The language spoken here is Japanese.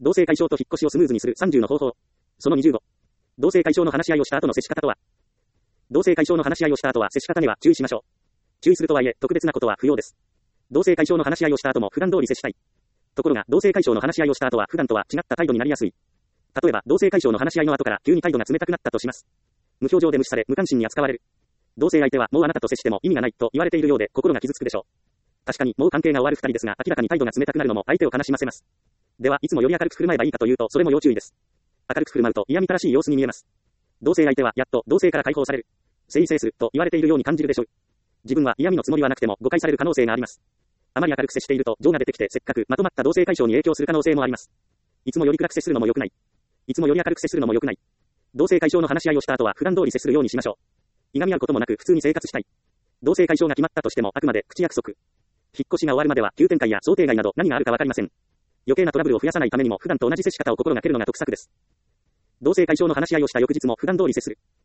同性解消と引っ越しをスムーズにする30の方法。その25。同性解消の話し合いをした後の接し方とは。同性解消の話し合いをした後は接し方には注意しましょう。注意するとはいえ、特別なことは不要です。同性解消の話し合いをした後も普段通り接したい。ところが、同性解消の話し合いをした後は普段とは違った態度になりやすい。例えば、同性解消の話し合いの後から急に態度が冷たくなったとします。無表情で無視され、無関心に扱われる。同性相手はもうあなたと接しても意味がないと言われているようで心が傷つくでしょう。確かにもう関係が終わる二人ですが、明らかに態度が冷たくなるのも相手を悲しませます。では、いつもより明るく振る舞えばいいかというと、それも要注意です。明るく振る舞うと嫌みたらしい様子に見えます。同性相手はやっと同性から解放される。征制すると言われているように感じるでしょう。自分は嫌味のつもりはなくても誤解される可能性があります。あまり明るく接していると情が出てきてせっかくまとまった同性解消に影響する可能性もあります。いつもより暗く接するのも良くない。いつもより明るく接するのも良くない。同性解消の話し合いをした後は普段通り接するようにしましょう。いがみ合うこともなく普通に生活したい。同性解消が決まったとしてもあくまで口約束。引っ越しが終わるまでは急展開や想定外など何があるかわかりません。余計なトラブルを増やさないためにも普段と同じ接し方を心がけるのが得策です。同性解消の話し合いをした翌日も普段通り接する。